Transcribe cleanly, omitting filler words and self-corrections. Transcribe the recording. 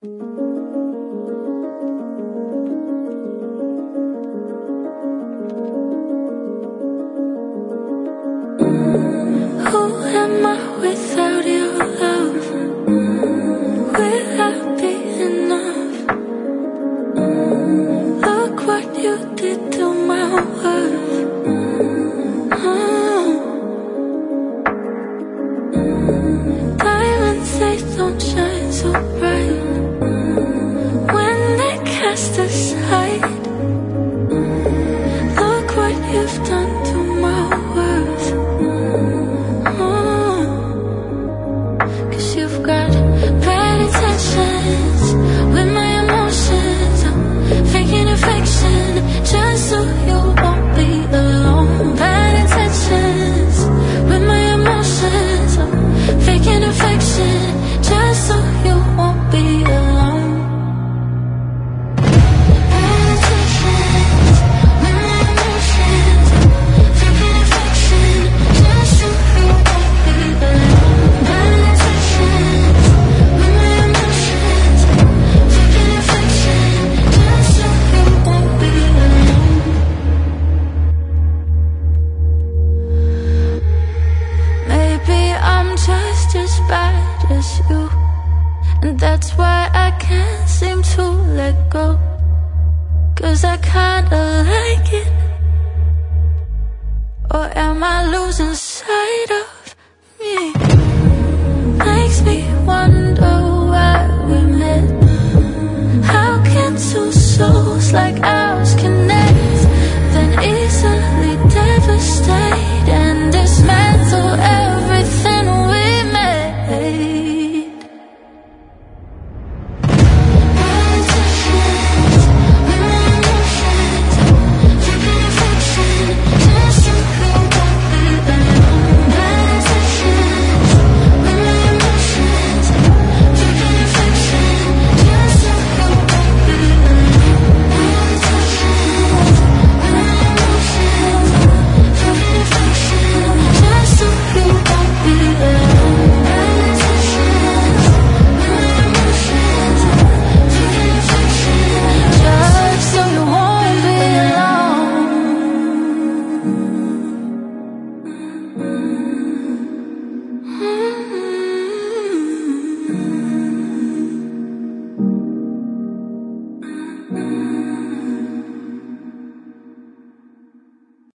Who am I without your love? Will I be enough? Look what you did to my worth. Diamonds, they don't shine so bright when they cast aside. Look what you've done to my worth. Cause you've got bad intentions with my emotions. I'm faking affection just so you won't be alone. Bad intentions with my emotions. I'm faking affection just so you won't be alone. Bad intentions with my emotions. I'm faking affection just so you won't be alone. Bad intentions with my emotions. I'm faking affection just so you won't be alone. Maybe I'm just as bad as you, and that's why I can't seem to let go. Cause I kinda like it. Or am I losing sight of me? Makes me wonder